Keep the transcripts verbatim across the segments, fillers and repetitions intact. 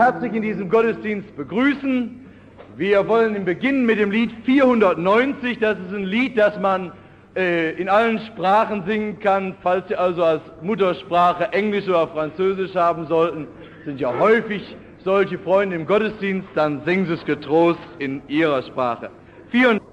herzlich in diesem Gottesdienst begrüßen. Wir wollen beginnen mit dem Lied vierhundertneunzig. Das ist ein Lied, das man äh, in allen Sprachen singen kann. Falls Sie also als Muttersprache Englisch oder Französisch haben sollten, sind ja häufig solche Freunde im Gottesdienst, dann singen Sie es getrost in Ihrer Sprache. vierhundertneunzig.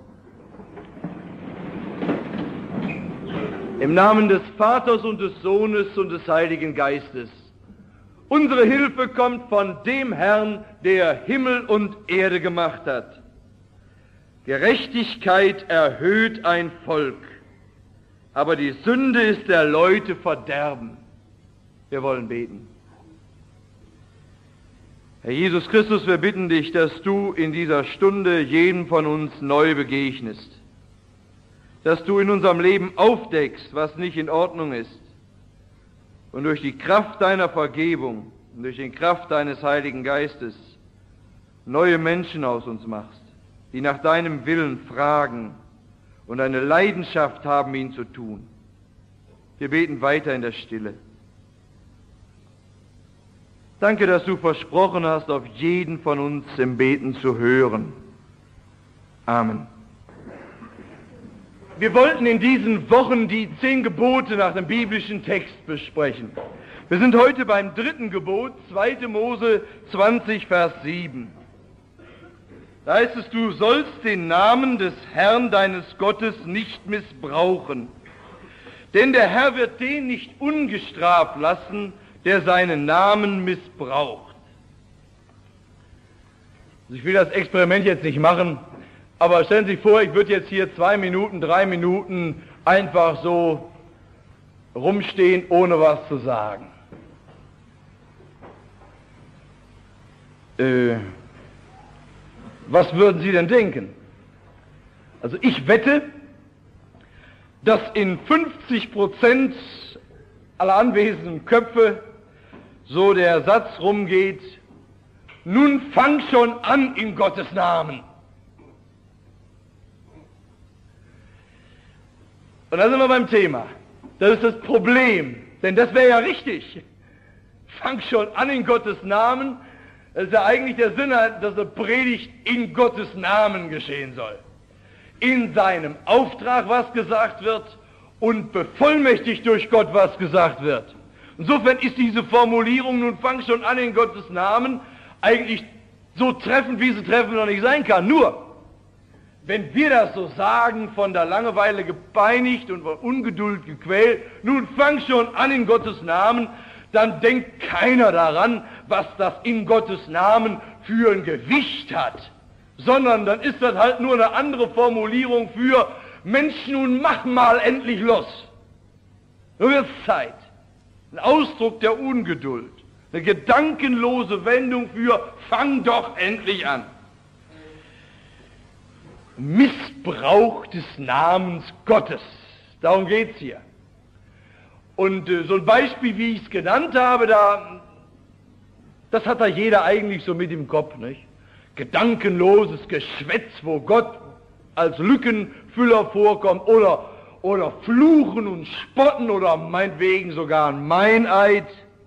Im Namen des Vaters und des Sohnes und des Heiligen Geistes. Unsere Hilfe kommt von dem Herrn, der Himmel und Erde gemacht hat. Gerechtigkeit erhöht ein Volk, aber die Sünde ist der Leute Verderben. Wir wollen beten. Herr Jesus Christus, wir bitten dich, dass du in dieser Stunde jedem von uns neu begegnest, dass du in unserem Leben aufdeckst, was nicht in Ordnung ist, und durch die Kraft deiner Vergebung und durch die Kraft deines Heiligen Geistes neue Menschen aus uns machst, die nach deinem Willen fragen und eine Leidenschaft haben, ihn zu tun. Wir beten weiter in der Stille. Danke, dass du versprochen hast, auf jeden von uns im Beten zu hören. Amen. Wir wollten in diesen Wochen die zehn Gebote nach dem biblischen Text besprechen. Wir sind heute beim dritten Gebot, zweiter Mose zwanzig, Vers sieben. Da heißt es, du sollst den Namen des Herrn deines Gottes nicht missbrauchen, denn der Herr wird den nicht ungestraft lassen, der seinen Namen missbraucht. Also ich will das Experiment jetzt nicht machen, aber stellen Sie sich vor, ich würde jetzt hier zwei Minuten, drei Minuten einfach so rumstehen, ohne was zu sagen. Äh, was würden Sie denn denken? Also ich wette, dass in fünfzig Prozent aller anwesenden Köpfe so der Satz rumgeht, nun fang schon an in Gottes Namen. Und da sind wir beim Thema. Das ist das Problem, denn das wäre ja richtig. Fang schon an in Gottes Namen. Das ist ja eigentlich der Sinn, dass eine Predigt in Gottes Namen geschehen soll. In seinem Auftrag, was gesagt wird, und bevollmächtigt durch Gott, was gesagt wird. Insofern ist diese Formulierung, nun fang schon an in Gottes Namen, eigentlich so treffend, wie sie treffend noch nicht sein kann. Nur, wenn wir das so sagen, von der Langeweile gepeinigt und von Ungeduld gequält, nun fang schon an in Gottes Namen, dann denkt keiner daran, was das in Gottes Namen für ein Gewicht hat, sondern dann ist das halt nur eine andere Formulierung für Mensch, nun mach mal endlich los. Nun wird's Zeit. Ein Ausdruck der Ungeduld, eine gedankenlose Wendung für fang doch endlich an. Missbrauch des Namens Gottes. Darum geht's hier. Und äh, so ein Beispiel, wie ich es genannt habe, da, das hat da jeder eigentlich so mit im Kopf, nicht? Gedankenloses Geschwätz, wo Gott als Lückenfüller vorkommt, oder, oder Fluchen und Spotten oder meinetwegen sogar ein Meineid.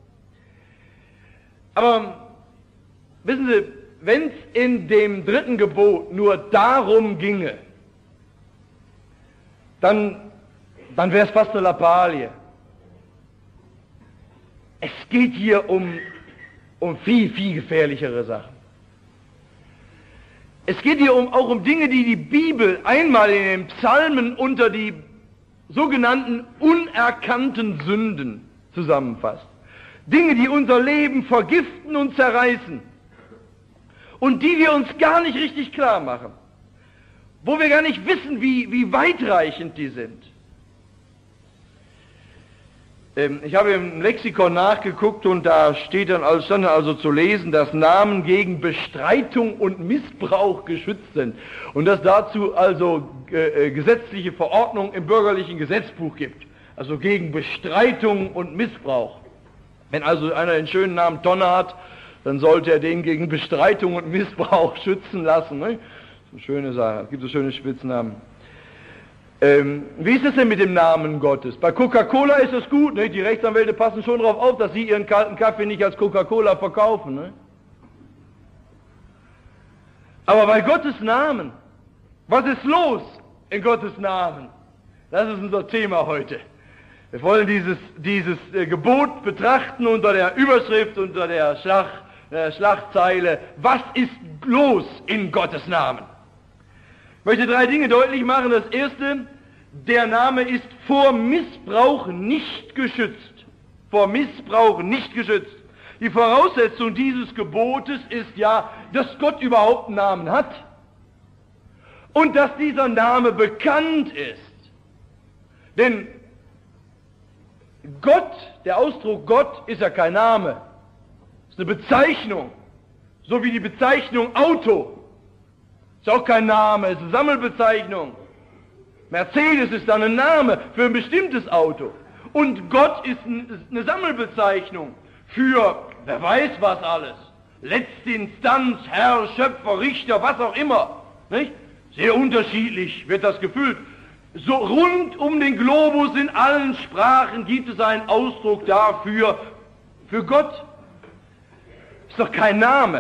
Aber wissen Sie, wenn es in dem dritten Gebot nur darum ginge, dann, dann wäre es fast eine Lappalie. Es geht hier um, um viel, viel gefährlichere Sachen. Es geht hier um, auch um Dinge, die die Bibel einmal in den Psalmen unter die sogenannten unerkannten Sünden zusammenfasst. Dinge, die unser Leben vergiften und zerreißen. Und die wir uns gar nicht richtig klar machen, wo wir gar nicht wissen, wie, wie weitreichend die sind. Ähm, ich habe im Lexikon nachgeguckt und da steht dann also, stand dann also zu lesen, dass Namen gegen Bestreitung und Missbrauch geschützt sind und dass dazu also äh, gesetzliche Verordnungen im bürgerlichen Gesetzbuch gibt, also gegen Bestreitung und Missbrauch. Wenn also einer den schönen Namen Tonne hat, dann sollte er den gegen Bestreitung und Missbrauch schützen lassen. Ne? Das ist eine schöne Sache. Es gibt so schöne Spitznamen. Ähm, wie ist es denn mit dem Namen Gottes? Bei Coca-Cola ist es gut, ne? Die Rechtsanwälte passen schon darauf auf, dass sie ihren kalten Kaffee nicht als Coca-Cola verkaufen. Ne? Aber bei Gottes Namen, was ist los in Gottes Namen? Das ist unser Thema heute. Wir wollen dieses, dieses äh, Gebot betrachten unter der Überschrift, unter der Schlag, äh, Schlagzeile, was ist los in Gottes Namen? Ich möchte drei Dinge deutlich machen. Das erste, der Name ist vor Missbrauch nicht geschützt. Vor Missbrauch nicht geschützt. Die Voraussetzung dieses Gebotes ist ja, dass Gott überhaupt einen Namen hat und dass dieser Name bekannt ist. Denn Gott, der Ausdruck Gott, ist ja kein Name. Es ist eine Bezeichnung. So wie die Bezeichnung Auto. Ist auch kein Name, es ist eine Sammelbezeichnung. Mercedes ist dann ein Name für ein bestimmtes Auto. Und Gott ist eine Sammelbezeichnung für, wer weiß was alles. Letzte Instanz, Herr, Schöpfer, Richter, was auch immer. Nicht? Sehr unterschiedlich wird das gefüllt. So rund um den Globus in allen Sprachen gibt es einen Ausdruck dafür, für Gott. Ist doch kein Name.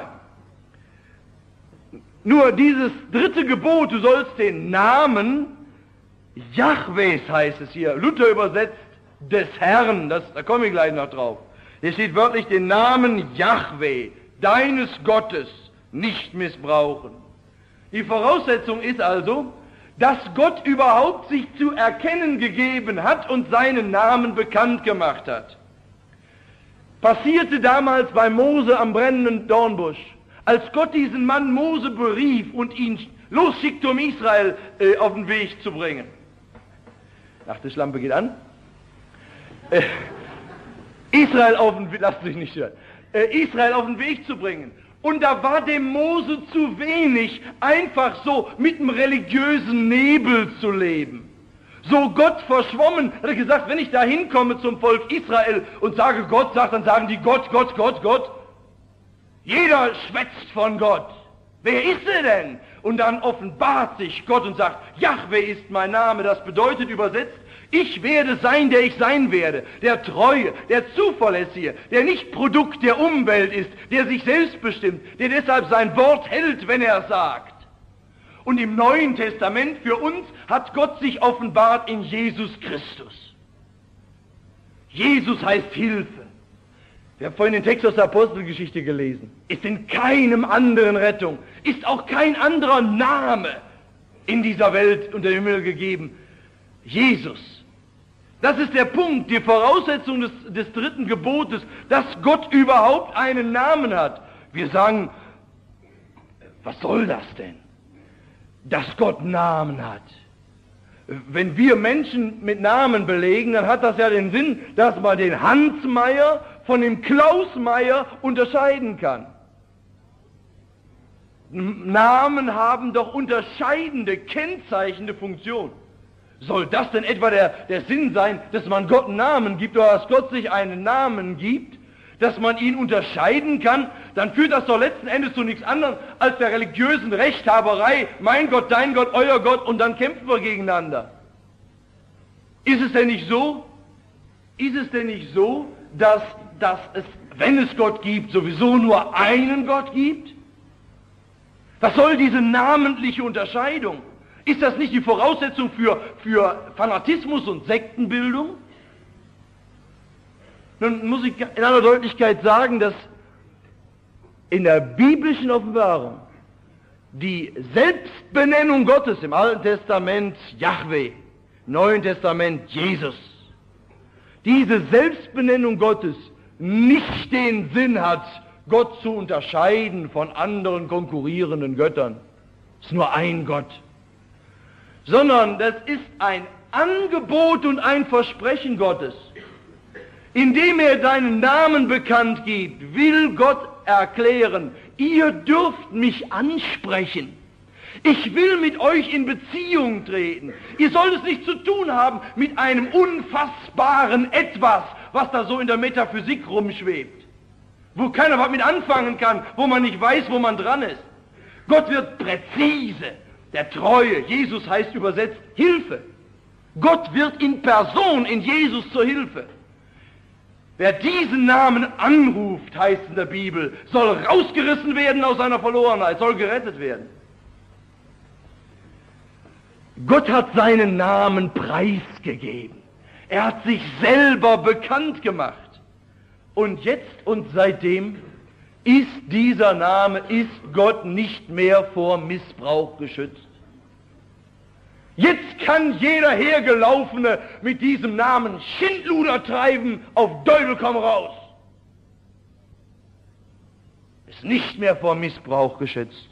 Nur dieses dritte Gebot, du sollst den Namen Jahwes, heißt es hier, Luther übersetzt, des Herrn, das, da komme ich gleich noch drauf. Hier steht wörtlich den Namen Jahwe, deines Gottes, nicht missbrauchen. Die Voraussetzung ist also, dass Gott überhaupt sich zu erkennen gegeben hat und seinen Namen bekannt gemacht hat. Passierte damals bei Mose am brennenden Dornbusch, als Gott diesen Mann Mose berief und ihn losschickte, um Israel äh, auf den Weg zu bringen. Nachttischlampe geht an. Äh, Israel auf den Weg, lasst sich nicht hören, äh, Israel auf den Weg zu bringen. Und da war dem Mose zu wenig, einfach so mit einem religiösen Nebel zu leben. So Gott verschwommen, hat er gesagt, wenn ich da hinkomme zum Volk Israel und sage Gott, sagt, dann sagen die Gott, Gott, Gott, Gott. Jeder schwätzt von Gott. Wer ist er denn? Und dann offenbart sich Gott und sagt, Jahwe ist mein Name. Das bedeutet übersetzt, ich werde sein, der ich sein werde, der Treue, der Zuverlässige, der nicht Produkt der Umwelt ist, der sich selbst bestimmt, der deshalb sein Wort hält, wenn er sagt. Und im Neuen Testament für uns hat Gott sich offenbart in Jesus Christus. Jesus heißt Hilfe. Wir haben vorhin den Text aus der Apostelgeschichte gelesen. Ist in keinem anderen Rettung, ist auch kein anderer Name in dieser Welt unter dem Himmel gegeben. Jesus. Das ist der Punkt, die Voraussetzung des, des dritten Gebotes, dass Gott überhaupt einen Namen hat. Wir sagen, was soll das denn? Dass Gott Namen hat. Wenn wir Menschen mit Namen belegen, dann hat das ja den Sinn, dass man den Hans Meier von dem Klaus Meier unterscheiden kann. Namen haben doch unterscheidende, kennzeichnende Funktion. Soll das denn etwa der, der Sinn sein, dass man Gott einen Namen gibt oder dass Gott sich einen Namen gibt, dass man ihn unterscheiden kann? Dann führt das doch letzten Endes zu nichts anderem als der religiösen Rechthaberei. Mein Gott, dein Gott, euer Gott, und dann kämpfen wir gegeneinander. Ist es denn nicht so? Ist es denn nicht so, dass, dass es, wenn es Gott gibt, sowieso nur einen Gott gibt? Was soll diese namentliche Unterscheidung? Ist das nicht die Voraussetzung für, für Fanatismus und Sektenbildung? Nun muss ich in aller Deutlichkeit sagen, dass in der biblischen Offenbarung die Selbstbenennung Gottes im Alten Testament Jahwe, im Neuen Testament Jesus, diese Selbstbenennung Gottes nicht den Sinn hat, Gott zu unterscheiden von anderen konkurrierenden Göttern. Es ist nur ein Gott. Sondern das ist ein Angebot und ein Versprechen Gottes. Indem er seinen Namen bekannt gibt, will Gott erklären, ihr dürft mich ansprechen. Ich will mit euch in Beziehung treten. Ihr sollt es nicht zu tun haben mit einem unfassbaren Etwas, was da so in der Metaphysik rumschwebt, wo keiner was mit anfangen kann, wo man nicht weiß, wo man dran ist. Gott wird präzise. Der Treue, Jesus heißt übersetzt Hilfe. Gott wird in Person in Jesus zur Hilfe. Wer diesen Namen anruft, heißt in der Bibel, soll rausgerissen werden aus seiner Verlorenheit, soll gerettet werden. Gott hat seinen Namen preisgegeben. Er hat sich selber bekannt gemacht. Und jetzt und seitdem ist dieser Name, ist Gott nicht mehr vor Missbrauch geschützt. Jetzt kann jeder Hergelaufene mit diesem Namen Schindluder treiben, auf Teufel komm raus. Ist nicht mehr vor Missbrauch geschützt.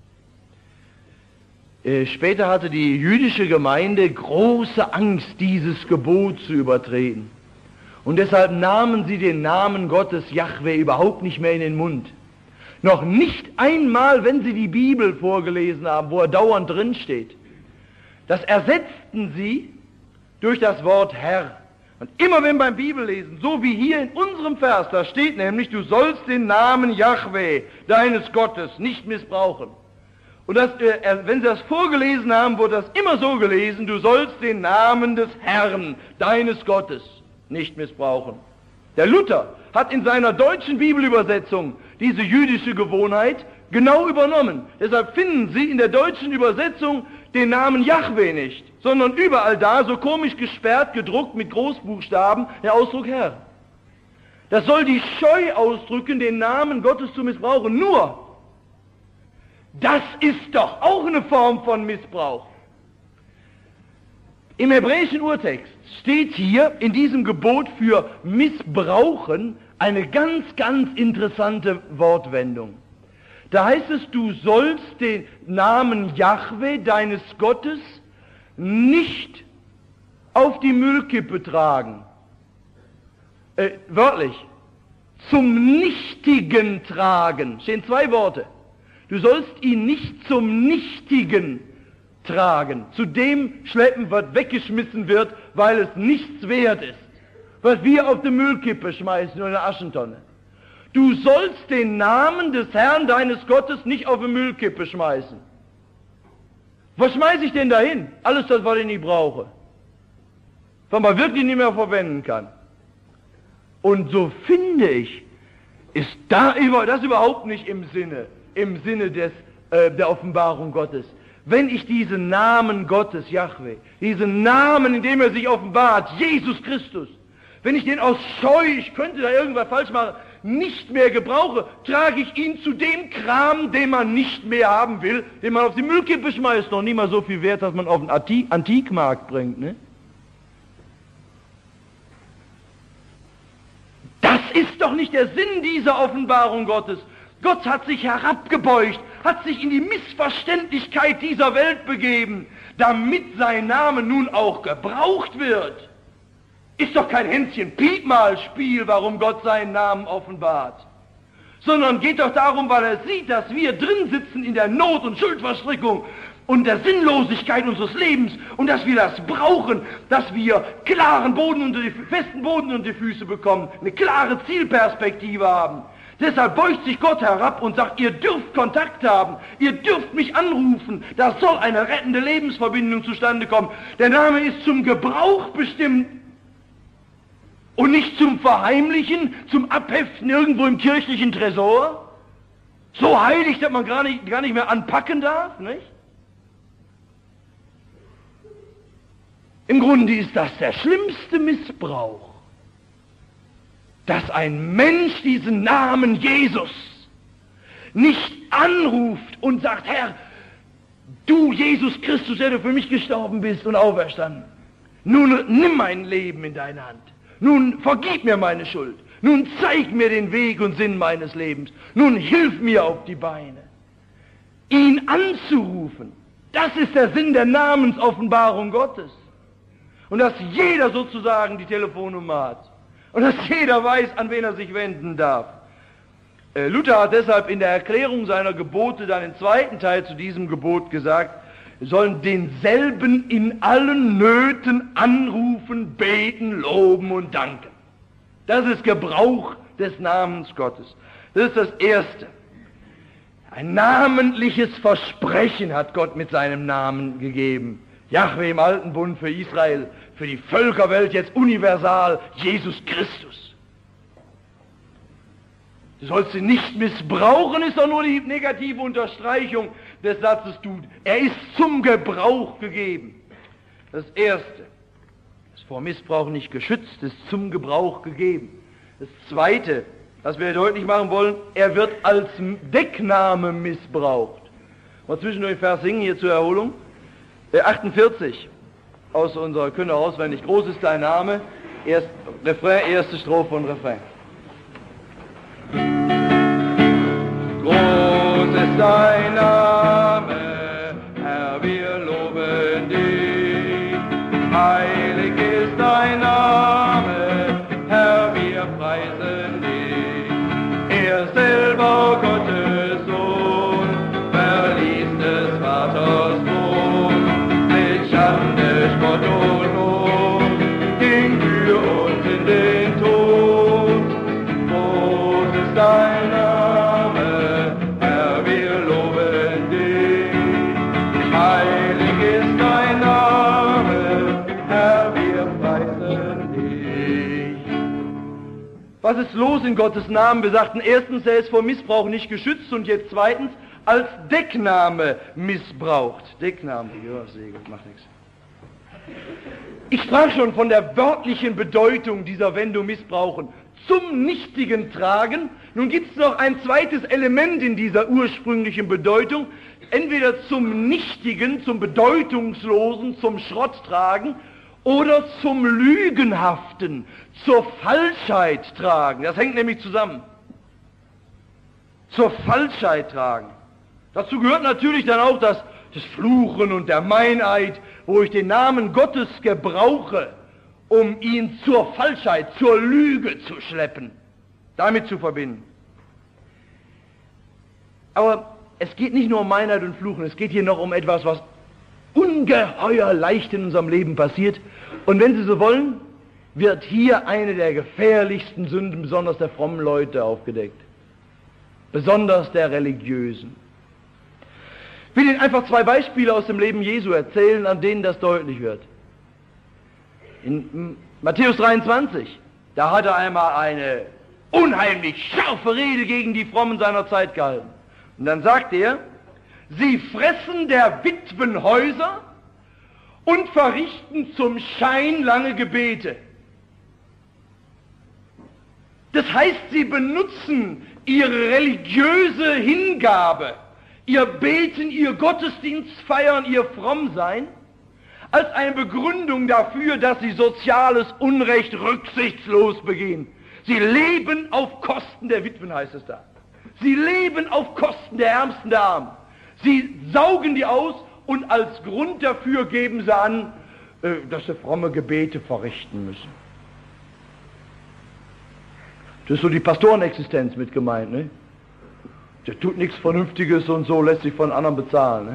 Äh, später hatte die jüdische Gemeinde große Angst, dieses Gebot zu übertreten. Und deshalb nahmen sie den Namen Gottes Jahwe überhaupt nicht mehr in den Mund. Noch nicht einmal, wenn sie die Bibel vorgelesen haben, wo er dauernd drin steht. Das ersetzten sie durch das Wort Herr. Und immer wenn beim Bibellesen, so wie hier in unserem Vers, da steht nämlich, du sollst den Namen Jahwe, deines Gottes, nicht missbrauchen. Und das, äh, wenn sie das vorgelesen haben, wurde das immer so gelesen, du sollst den Namen des Herrn, deines Gottes, nicht missbrauchen. Der Luther hat in seiner deutschen Bibelübersetzung diese jüdische Gewohnheit genau übernommen. Deshalb finden Sie in der deutschen Übersetzung den Namen Jahwe nicht, sondern überall da, so komisch gesperrt, gedruckt mit Großbuchstaben, der Ausdruck Herr. Das soll die Scheu ausdrücken, den Namen Gottes zu missbrauchen. Nur, das ist doch auch eine Form von Missbrauch. Im hebräischen Urtext steht hier in diesem Gebot für Missbrauchen eine ganz, ganz interessante Wortwendung. Da heißt es, du sollst den Namen Jahwe, deines Gottes, nicht auf die Müllkippe tragen. Äh, wörtlich, zum Nichtigen tragen. Stehen zwei Worte. Du sollst ihn nicht zum Nichtigen tragen, zu dem schleppen, was weggeschmissen wird, weil es nichts wert ist, was wir auf die Müllkippe schmeißen oder in eine Aschentonne. Du sollst den Namen des Herrn, deines Gottes, nicht auf die Müllkippe schmeißen. Was schmeiße ich denn dahin? Alles das, was ich nicht brauche. Was man wirklich nicht mehr verwenden kann. Und so finde ich, ist da das überhaupt nicht im Sinne, im Sinne des, äh, der Offenbarung Gottes. Wenn ich diesen Namen Gottes, Jahwe, diesen Namen, in dem er sich offenbart, Jesus Christus, wenn ich den aus Scheu, ich könnte da irgendwas falsch machen, nicht mehr gebrauche, trage ich ihn zu dem Kram, den man nicht mehr haben will, den man auf die Müllkippe schmeißt, noch nie mal so viel wert, dass man auf den Antik- Antikmarkt bringt. Ne? Das ist doch nicht der Sinn dieser Offenbarung Gottes. Gott hat sich herabgebeugt, hat sich in die Missverständlichkeit dieser Welt begeben, damit sein Name nun auch gebraucht wird. Ist doch kein Hänschen-Piepmal-Spiel, warum Gott seinen Namen offenbart, sondern geht doch darum, weil er sieht, dass wir drin sitzen in der Not und Schuldverstrickung und der Sinnlosigkeit unseres Lebens und dass wir das brauchen, dass wir klaren Boden unter die, festen Boden unter die Füße bekommen, eine klare Zielperspektive haben. Deshalb beugt sich Gott herab und sagt, ihr dürft Kontakt haben, ihr dürft mich anrufen, da soll eine rettende Lebensverbindung zustande kommen. Der Name ist zum Gebrauch bestimmt und nicht zum Verheimlichen, zum Abheften irgendwo im kirchlichen Tresor. So heilig, dass man gar nicht, gar nicht mehr anpacken darf, nicht? Im Grunde ist das der schlimmste Missbrauch, dass ein Mensch diesen Namen Jesus nicht anruft und sagt, Herr, du Jesus Christus, der du für mich gestorben bist und auferstanden, nun nimm mein Leben in deine Hand, nun vergib mir meine Schuld, nun zeig mir den Weg und Sinn meines Lebens, nun hilf mir auf die Beine. Ihn anzurufen, das ist der Sinn der Namensoffenbarung Gottes. Und dass jeder sozusagen die Telefonnummer hat. Und dass jeder weiß, an wen er sich wenden darf. Äh, Luther hat deshalb in der Erklärung seiner Gebote dann im zweiten Teil zu diesem Gebot gesagt, wir sollen denselben in allen Nöten anrufen, beten, loben und danken. Das ist Gebrauch des Namens Gottes. Das ist das Erste. Ein namentliches Versprechen hat Gott mit seinem Namen gegeben. Jahwe im Alten Bund für Israel, für die Völkerwelt jetzt universal, Jesus Christus. Du sollst sie nicht missbrauchen, ist doch nur die negative Unterstreichung. des Satzes tut. Er ist zum Gebrauch gegeben. Das Erste, ist vor Missbrauch nicht geschützt, ist zum Gebrauch gegeben. Das Zweite, was wir deutlich machen wollen, er wird als Deckname missbraucht. Mal zwischendurch Vers singen hier zur Erholung. Der achtundvierzig aus unserer Künde auswendig. Groß ist dein Name. Erst, Refrain, erste Strophe und Refrain. Groß ist dein Name, Herr, wir loben dich. Heilig ist dein Name, Herr, wir preisen dich. Er selber, Gottes Sohn, verließ des Vaters Thron, mit Schande, Spott und Lohn, ging für uns in den Tod. Groß ist dein Name, Herr, wir loben dich. Heilig ist dein Name, Herr, wir preisen dich. Was ist los in Gottes Namen? Wir sagten erstens, er ist vor Missbrauch nicht geschützt und jetzt zweitens, als Deckname missbraucht. Deckname, ja, Segel, macht nichts. Ich sprach schon von der wörtlichen Bedeutung dieser Wendung missbrauchen. Zum Nichtigen tragen. Nun gibt es noch ein zweites Element in dieser ursprünglichen Bedeutung. Entweder zum Nichtigen, zum Bedeutungslosen, zum Schrott tragen oder zum Lügenhaften, zur Falschheit tragen. Das hängt nämlich zusammen. Zur Falschheit tragen. Dazu gehört natürlich dann auch das, das Fluchen und der Meineid, wo ich den Namen Gottes gebrauche, um ihn zur Falschheit, zur Lüge zu schleppen, damit zu verbinden. Aber es geht nicht nur um Meineid und Fluchen, es geht hier noch um etwas, was ungeheuer leicht in unserem Leben passiert. Und wenn Sie so wollen, wird hier eine der gefährlichsten Sünden, besonders der frommen Leute, aufgedeckt. Besonders der Religiösen. Ich will Ihnen einfach zwei Beispiele aus dem Leben Jesu erzählen, an denen das deutlich wird. In Matthäus dreiundzwanzig, da hat er einmal eine unheimlich scharfe Rede gegen die Frommen seiner Zeit gehalten. Und dann sagt er, sie fressen der Witwen Häuser und verrichten zum Schein lange Gebete. Das heißt, sie benutzen ihre religiöse Hingabe, ihr Beten, ihr Gottesdienst feiern, ihr Frommsein, als eine Begründung dafür, dass sie soziales Unrecht rücksichtslos begehen. Sie leben auf Kosten der Witwen, heißt es da. Sie leben auf Kosten der Ärmsten der Armen. Sie saugen die aus und als Grund dafür geben sie an, dass sie fromme Gebete verrichten müssen. Das ist so die Pastorenexistenz mit gemeint, ne? Der tut nichts Vernünftiges und so, lässt sich von anderen bezahlen,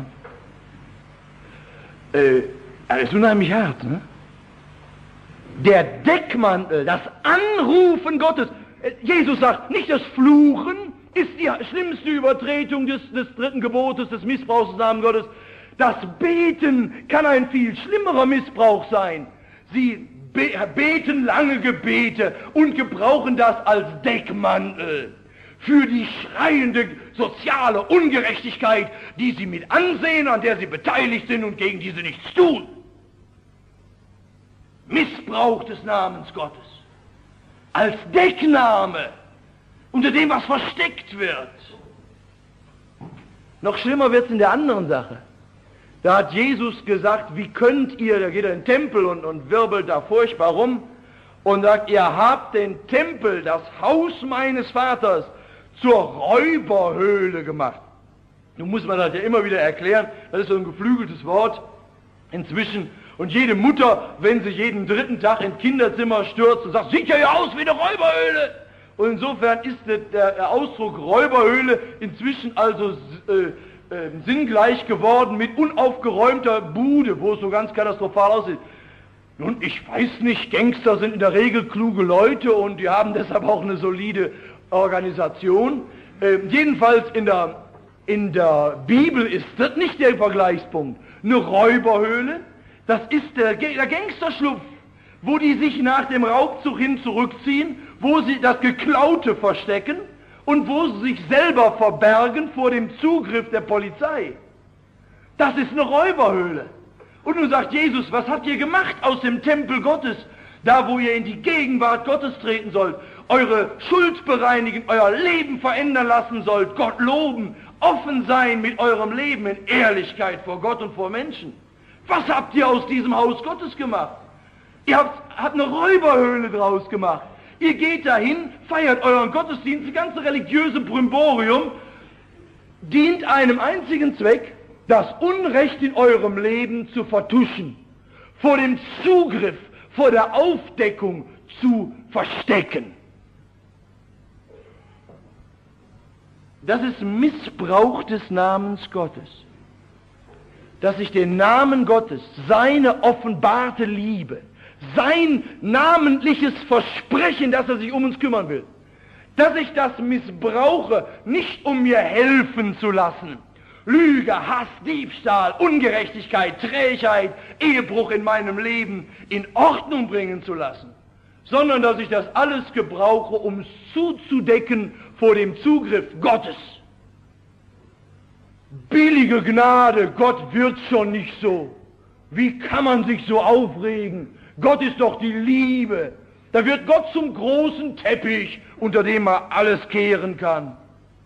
ne? Äh, das ist unheimlich hart, ne? Der Deckmantel, das Anrufen Gottes. Jesus sagt, nicht das Fluchen ist die schlimmste Übertretung des, des dritten Gebotes, des Missbrauchs des Namens Gottes. Das Beten kann ein viel schlimmerer Missbrauch sein. Sie be beten lange Gebete und gebrauchen das als Deckmantel für die schreiende soziale Ungerechtigkeit, die sie mit ansehen, an der sie beteiligt sind und gegen die sie nichts tun. Missbrauch des Namens Gottes als Deckname unter dem, was versteckt wird. Noch schlimmer wird es in der anderen Sache. Da hat Jesus gesagt, wie könnt ihr, da geht er in den Tempel und, und wirbelt da furchtbar rum und sagt, ihr habt den Tempel, das Haus meines Vaters, zur Räuberhöhle gemacht. Nun muss man das ja immer wieder erklären, das ist so ein geflügeltes Wort inzwischen. Und jede Mutter, wenn sie jeden dritten Tag ins Kinderzimmer stürzt und sagt, sieht ja aus wie eine Räuberhöhle. Und insofern ist der Ausdruck Räuberhöhle inzwischen also äh, äh, sinngleich geworden mit unaufgeräumter Bude, wo es so ganz katastrophal aussieht. Nun, ich weiß nicht, Gangster sind in der Regel kluge Leute und die haben deshalb auch eine solide Organisation. Äh, jedenfalls in der, in der Bibel ist das nicht der Vergleichspunkt. Eine Räuberhöhle, das ist der, der Gangsterschlupf, wo die sich nach dem Raubzug hin zurückziehen, wo sie das Geklaute verstecken und wo sie sich selber verbergen vor dem Zugriff der Polizei. Das ist eine Räuberhöhle. Und nun sagt Jesus, was habt ihr gemacht aus dem Tempel Gottes, da wo ihr in die Gegenwart Gottes treten sollt, eure Schuld bereinigen, euer Leben verändern lassen sollt, Gott loben, offen sein mit eurem Leben in Ehrlichkeit vor Gott und vor Menschen. Was habt ihr aus diesem Haus Gottes gemacht? Ihr habt, habt eine Räuberhöhle draus gemacht. Ihr geht dahin, feiert euren Gottesdienst, das ganze religiöse Brimborium dient einem einzigen Zweck, das Unrecht in eurem Leben zu vertuschen, vor dem Zugriff, vor der Aufdeckung zu verstecken. Das ist Missbrauch des Namens Gottes. Dass ich den Namen Gottes, seine offenbarte Liebe, sein namentliches Versprechen, dass er sich um uns kümmern will, dass ich das missbrauche, nicht um mir helfen zu lassen, Lüge, Hass, Diebstahl, Ungerechtigkeit, Trägheit, Ehebruch in meinem Leben in Ordnung bringen zu lassen, sondern dass ich das alles gebrauche, um es zuzudecken vor dem Zugriff Gottes. Billige Gnade, Gott wird schon nicht so. Wie kann man sich so aufregen? Gott ist doch die Liebe. Da wird Gott zum großen Teppich, unter dem man alles kehren kann.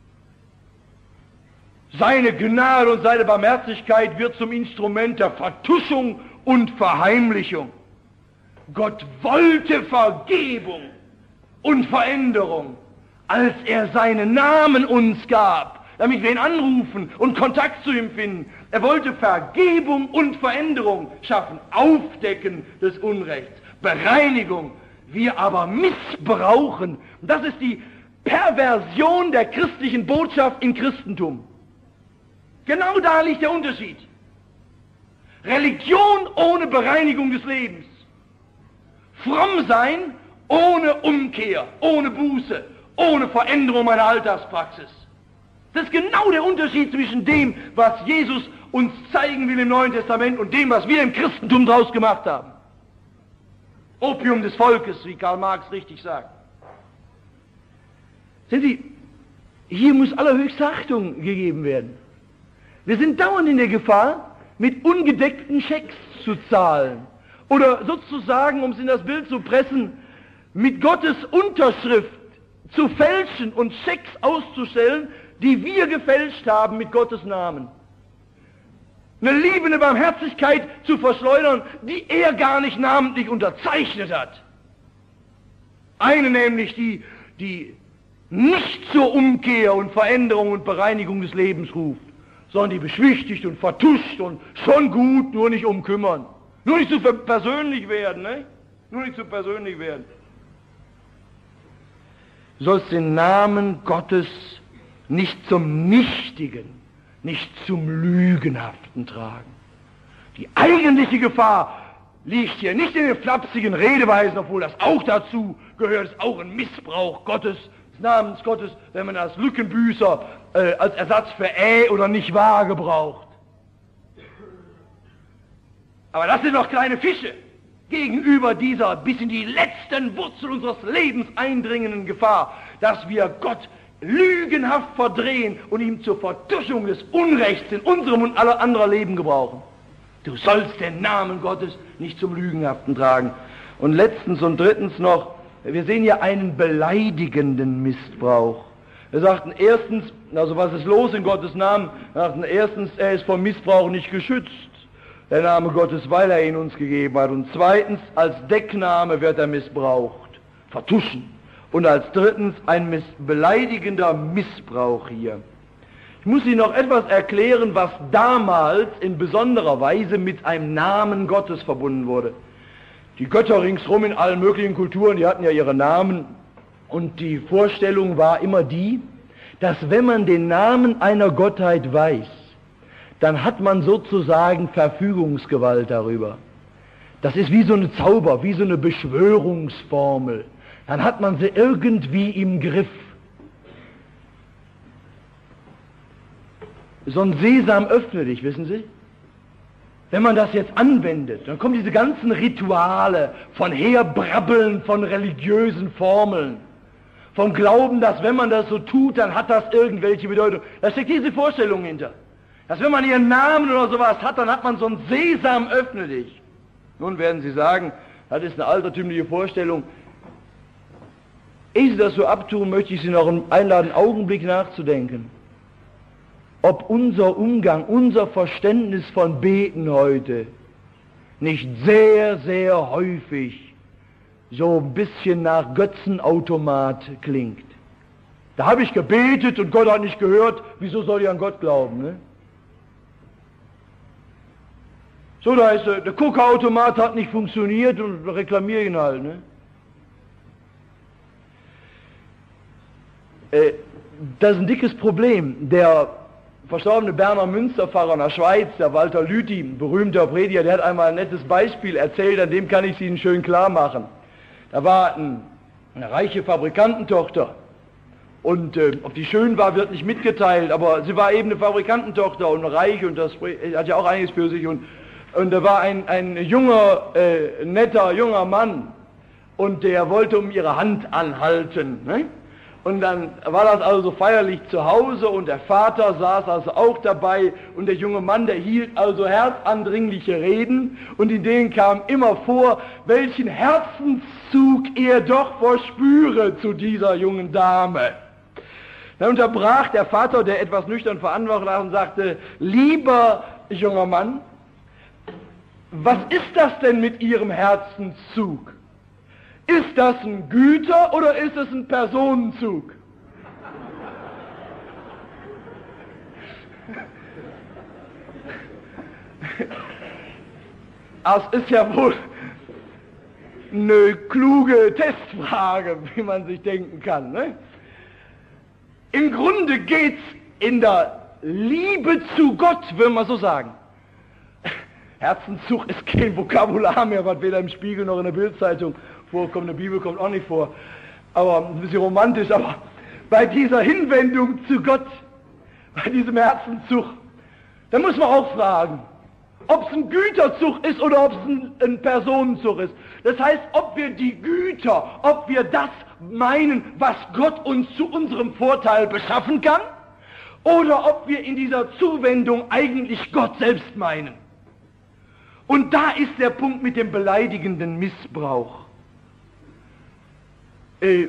Seine Gnade und seine Barmherzigkeit wird zum Instrument der Vertuschung und Verheimlichung. Gott wollte Vergebung und Veränderung, als er seinen Namen uns gab, damit wir ihn anrufen und Kontakt zu ihm finden. Er wollte Vergebung und Veränderung schaffen, Aufdecken des Unrechts, Bereinigung. Wir aber missbrauchen, das ist die Perversion der christlichen Botschaft im Christentum. Genau da liegt der Unterschied. Religion ohne Bereinigung des Lebens. Fromm sein ohne Umkehr, ohne Buße, ohne Veränderung meiner Alltagspraxis. Das ist genau der Unterschied zwischen dem, was Jesus uns zeigen will im Neuen Testament und dem, was wir im Christentum draus gemacht haben. Opium des Volkes, wie Karl Marx richtig sagt. Sehen Sie, hier muss allerhöchste Achtung gegeben werden. Wir sind dauernd in der Gefahr, mit ungedeckten Schecks zu zahlen. Oder sozusagen, um es in das Bild zu pressen, mit Gottes Unterschrift zu fälschen und Schecks auszustellen, die wir gefälscht haben mit Gottes Namen. Eine liebende Barmherzigkeit zu verschleudern, die er gar nicht namentlich unterzeichnet hat. Eine nämlich, die, die nicht zur Umkehr und Veränderung und Bereinigung des Lebens ruft, sondern die beschwichtigt und vertuscht und schon gut, nur nicht umkümmern. Nur nicht zu persönlich werden, ne? Nur nicht zu persönlich werden. Du sollst den Namen Gottes nicht zum Nichtigen, nicht zum Lügenhaften tragen. Die eigentliche Gefahr liegt hier nicht in den flapsigen Redeweisen, obwohl das auch dazu gehört, ist auch ein Missbrauch Gottes, des Namens Gottes, wenn man als Lückenbüßer äh, als Ersatz für äh oder nicht wahr gebraucht. Aber das sind noch kleine Fische gegenüber dieser bis in die letzten Wurzeln unseres Lebens eindringenden Gefahr, dass wir Gott lügenhaft verdrehen und ihm zur Vertuschung des Unrechts in unserem und aller anderer Leben gebrauchen. Du sollst den Namen Gottes nicht zum Lügenhaften tragen. Und letztens und drittens noch, wir sehen hier einen beleidigenden Missbrauch. Wir sagten erstens, also was ist los in Gottes Namen? Wir sagten erstens, er ist vom Missbrauch nicht geschützt, der Name Gottes, weil er ihn uns gegeben hat. Und zweitens, als Deckname wird er missbraucht, vertuschen. Und als drittens ein miss- beleidigender Missbrauch hier. Ich muss Ihnen noch etwas erklären, was damals in besonderer Weise mit einem Namen Gottes verbunden wurde. Die Götter ringsherum in allen möglichen Kulturen, die hatten ja ihre Namen. Und die Vorstellung war immer die, dass wenn man den Namen einer Gottheit weiß, dann hat man sozusagen Verfügungsgewalt darüber. Das ist wie so eine Zauber, wie so eine Beschwörungsformel. Dann hat man sie irgendwie im Griff. So ein Sesam öffne dich, wissen Sie? Wenn man das jetzt anwendet, dann kommen diese ganzen Rituale von Herbrabbeln von religiösen Formeln, vom Glauben, dass wenn man das so tut, dann hat das irgendwelche Bedeutung. Da steckt diese Vorstellung hinter. Dass wenn man ihren Namen oder sowas hat, dann hat man so ein Sesam, öffne dich. Nun werden Sie sagen, das ist eine altertümliche Vorstellung. Ehe Sie das so abtun, möchte ich Sie noch einladen, einen Augenblick nachzudenken, ob unser Umgang, unser Verständnis von Beten heute nicht sehr, sehr häufig so ein bisschen nach Götzenautomat klingt. Da habe ich gebetet und Gott hat nicht gehört, wieso soll ich an Gott glauben? Ne? So, da ist der Coca-Automat hat nicht funktioniert und reklamiere ihn halt. Ne? Äh, das ist ein dickes Problem. Der verstorbene Berner Münsterpfarrer in der Schweiz, der Walter Lüthi, ein berühmter Prediger, der hat einmal ein nettes Beispiel erzählt, an dem kann ich es Ihnen schön klar machen. Da war ein, eine reiche Fabrikantentochter und äh, ob die schön war, wird nicht mitgeteilt, aber sie war eben eine Fabrikantentochter und reich und das hat ja auch einiges für sich und, und da war ein, ein junger, äh, netter, junger Mann und der wollte um ihre Hand anhalten, ne? Und dann war das also so feierlich zu Hause und der Vater saß also auch dabei und der junge Mann, der hielt also herzandringliche Reden und in denen kam immer vor, welchen Herzenszug er doch verspüre zu dieser jungen Dame. Dann unterbrach der Vater, der etwas nüchtern verantwortlich war und sagte, lieber junger Mann, was ist das denn mit Ihrem Herzenszug? Ist das ein Güter- oder ist es ein Personenzug? Das ist ja wohl eine kluge Testfrage, wie man sich denken kann. Ne? Im Grunde geht's in der Liebe zu Gott, würde man so sagen. Herzenszug ist kein Vokabular mehr, was weder im Spiegel noch in der Bildzeitung vorkommt, in der Bibel kommt auch nicht vor, aber ein bisschen romantisch, aber bei dieser Hinwendung zu Gott, bei diesem Herzenszug, da muss man auch fragen, ob es ein Güterzug ist oder ob es ein, ein Personenzug ist. Das heißt, ob wir die Güter, ob wir das meinen, was Gott uns zu unserem Vorteil beschaffen kann, oder ob wir in dieser Zuwendung eigentlich Gott selbst meinen. Und da ist der Punkt mit dem beleidigenden Missbrauch. Äh,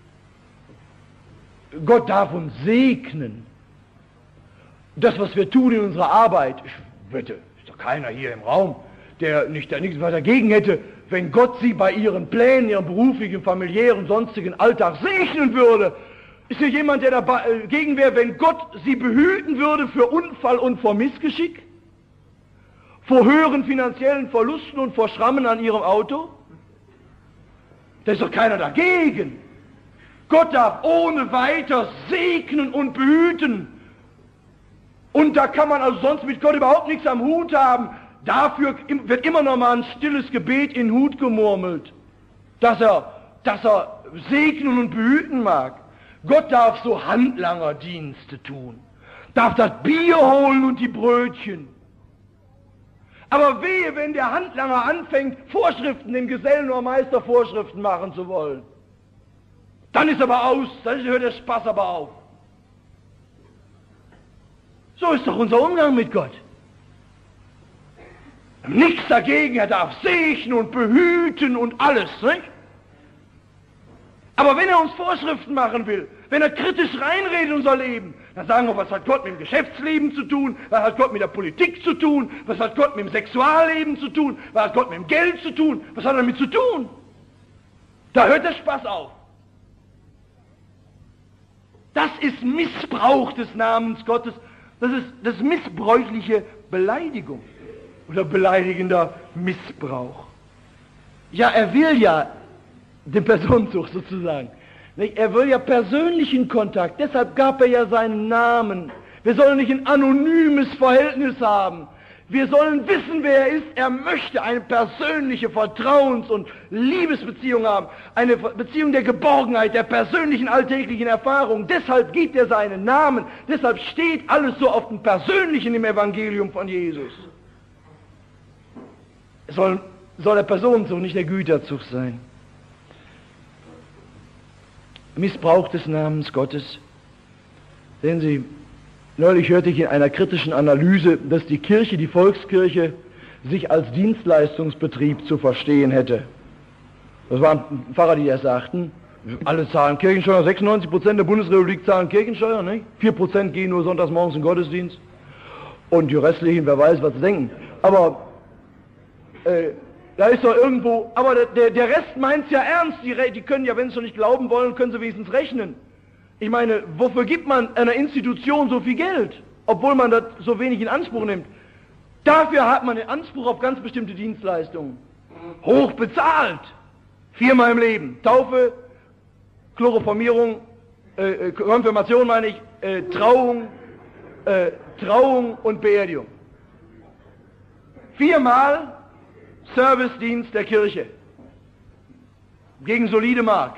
Gott darf uns segnen. Das, was wir tun in unserer Arbeit, ich wette, ist doch keiner hier im Raum, der nicht, der nichts dagegen hätte, wenn Gott sie bei ihren Plänen, ihrem beruflichen, familiären, sonstigen Alltag segnen würde. Ist hier jemand, der dagegen wäre, wenn Gott sie behüten würde für Unfall und vor Missgeschick? Vor höheren finanziellen Verlusten und vor Schrammen an ihrem Auto? Da ist doch keiner dagegen. Gott darf ohne weiter segnen und behüten. Und da kann man also sonst mit Gott überhaupt nichts am Hut haben. Dafür wird immer noch mal ein stilles Gebet in den Hut gemurmelt, dass er, dass er segnen und behüten mag. Gott darf so Handlangerdienste tun, darf das Bier holen und die Brötchen. Aber wehe, wenn der Handlanger anfängt, Vorschriften, dem Gesellen oder Meister Vorschriften machen zu wollen. Dann ist aber aus, dann hört der Spaß aber auf. So ist doch unser Umgang mit Gott. Nichts dagegen, er darf segnen und behüten und alles, nicht? Aber wenn er uns Vorschriften machen will, wenn er kritisch reinredet in unser Leben, dann sagen wir, was hat Gott mit dem Geschäftsleben zu tun, was hat Gott mit der Politik zu tun, was hat Gott mit dem Sexualleben zu tun, was hat Gott mit dem Geld zu tun, was hat er damit zu tun? Da hört der Spaß auf. Das ist Missbrauch des Namens Gottes, das ist das missbräuchliche Beleidigung oder beleidigender Missbrauch. Ja, er will ja den Personenzug sozusagen. Er will ja persönlichen Kontakt, deshalb gab er ja seinen Namen. Wir sollen nicht ein anonymes Verhältnis haben. Wir sollen wissen, wer er ist. Er möchte eine persönliche Vertrauens- und Liebesbeziehung haben. Eine Beziehung der Geborgenheit, der persönlichen alltäglichen Erfahrung. Deshalb gibt er seinen Namen. Deshalb steht alles so auf dem Persönlichen im Evangelium von Jesus. Es soll, soll der Personenzug, nicht der Güterzug sein. Missbrauch des Namens Gottes. Sehen Sie, Neulich hörte ich in einer kritischen Analyse, dass die Kirche, die Volkskirche, sich als Dienstleistungsbetrieb zu verstehen hätte. Das waren Pfarrer, die das sagten. Alle zahlen Kirchensteuer, sechsundneunzig Prozent der Bundesrepublik zahlen Kirchensteuer, nicht? vier Prozent gehen nur sonntags morgens in den Gottesdienst. Und die restlichen, wer weiß, was sie denken. Aber äh, da ist doch irgendwo, aber der, der Rest meint's ja ernst. Die, die können ja, wenn sie schon nicht glauben wollen, können sie wenigstens rechnen. Ich meine, wofür gibt man einer Institution so viel Geld, obwohl man das so wenig in Anspruch nimmt? Dafür hat man den Anspruch auf ganz bestimmte Dienstleistungen. Hoch bezahlt. Viermal im Leben. Taufe, Chloroformierung, äh, Konfirmation meine ich, äh, Trauung, äh, Trauung und Beerdigung. Viermal Servicedienst der Kirche. Gegen solide Mark.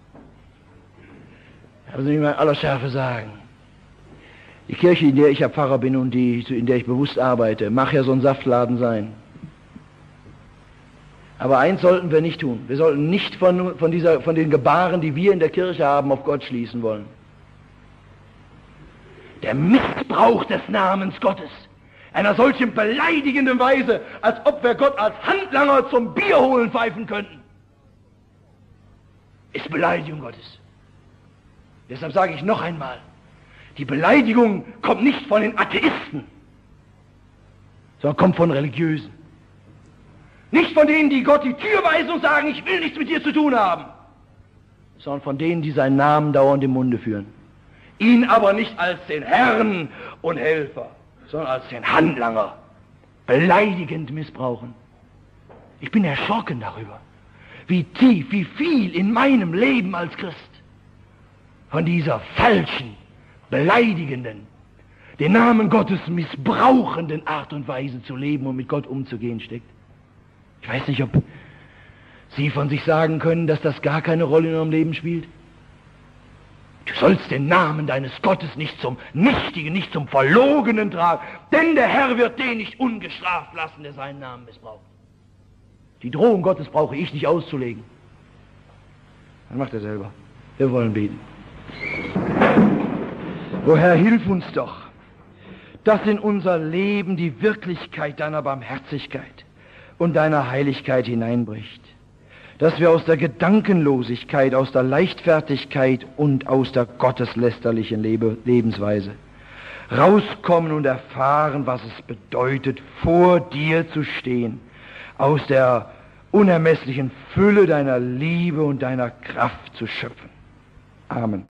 Also ich mal in aller Schärfe sagen. Die Kirche, in der ich ja Pfarrer bin und die, in der ich bewusst arbeite, mag ja so ein Saftladen sein. Aber eins sollten wir nicht tun. Wir sollten nicht von, von, dieser, von den Gebaren, die wir in der Kirche haben, auf Gott schließen wollen. Der Missbrauch des Namens Gottes, einer solchen beleidigenden Weise, als ob wir Gott als Handlanger zum Bierholen pfeifen könnten, ist Beleidigung Gottes. Deshalb sage ich noch einmal, die Beleidigung kommt nicht von den Atheisten, sondern kommt von Religiösen. Nicht von denen, die Gott die Tür weisen und sagen, ich will nichts mit dir zu tun haben, sondern von denen, die seinen Namen dauernd im Munde führen. Ihn aber nicht als den Herrn und Helfer, sondern als den Handlanger beleidigend missbrauchen. Ich bin erschrocken darüber, wie tief, wie viel in meinem Leben als Christ von dieser falschen, beleidigenden, den Namen Gottes missbrauchenden Art und Weise zu leben und mit Gott umzugehen steckt. Ich weiß nicht, ob Sie von sich sagen können, dass das gar keine Rolle in Ihrem Leben spielt. Du sollst den Namen deines Gottes nicht zum Nichtigen, nicht zum Verlogenen tragen, denn der Herr wird den nicht ungestraft lassen, der seinen Namen missbraucht. Die Drohung Gottes brauche ich nicht auszulegen. Dann macht er selber. Wir wollen beten. O Herr, hilf uns doch, dass in unser Leben die Wirklichkeit deiner Barmherzigkeit und deiner Heiligkeit hineinbricht, dass wir aus der Gedankenlosigkeit, aus der Leichtfertigkeit und aus der gotteslästerlichen Lebe, Lebensweise rauskommen und erfahren, was es bedeutet, vor dir zu stehen, aus der unermesslichen Fülle deiner Liebe und deiner Kraft zu schöpfen. Amen.